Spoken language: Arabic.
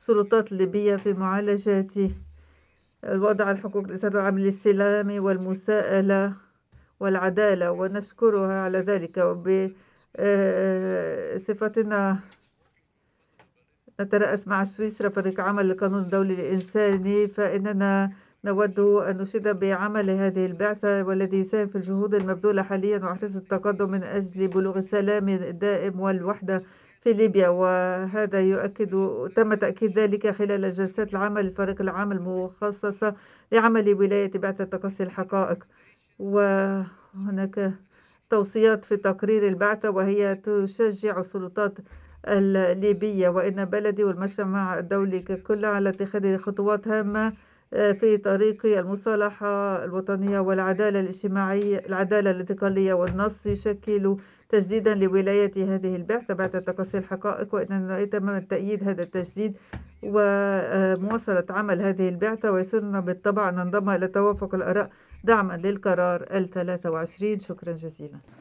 السلطات الليبية في معالجة الوضع الحقوق الإنسان والعمل السلامي والمساءلة والعدالة، ونشكرها على ذلك. وبصفتنا نترأس مع سويسرا فريق عمل للقانون الدولي الإنساني، فإننا نود أن نشيد بعمل هذه البعثة والذي يساهم في الجهود المبذولة حاليا وحرص التقدم من أجل بلوغ السلام الدائم والوحدة في ليبيا. وهذا تم تأكيد ذلك خلال جلسات العمل للفريق العام المخصصة لعمل ولاية بعثة تقصي الحقائق. وهناك توصيات في تقرير البعثة، وهي تشجع السلطات الليبية وإن بلدي والمجتمع الدولي ككل على اتخاذ خطوات هامة في طريق المصالحة الوطنية والعدالة الاجتماعية. العدالة الانتقالية والنص يشكل تجديدا لولاية هذه البعثة بعد تقصي الحقائق، وإننا يتم تأييد هذا التجديد ومواصلة عمل هذه البعثة. ويسرنا بالطبع أن ننضم إلى توافق الآراء دعما للقرار 23. شكرا جزيلا.